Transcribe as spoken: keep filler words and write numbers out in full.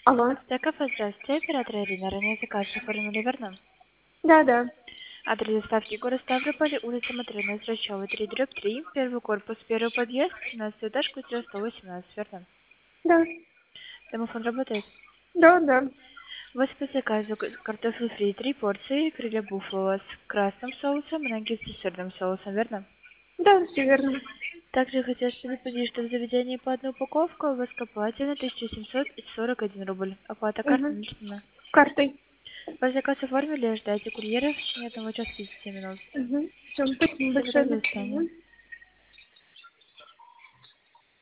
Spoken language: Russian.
Алло. Так, здравствуйте, оператор Ирина. Ранее заказ оформили, верно? Да, да. Адрес доставки город Ставрополь, улица Матрина, Срачева, три, дробь три, первый корпус, первый подъезд, семнадцатый этаж, квартира сто восемнадцать, верно? Да. Домофон работает? Да, да. У вас по заказу к- картофель фри, три порции, крылья буффало с красным соусом и наггетсы с сырным соусом, верно? Да, все верно. Также хотелось предупредить, что в заведении по одной упаковке у вас оплата тысяча семьсот сорок один рубль. Оплата картой Угу. наличными. Картой. Ваш заказ оформили, ждайте курьера в течение одного часа тридцати минут. Угу. Все, спасибо Всего большое. До доброго, до свидания. свидания.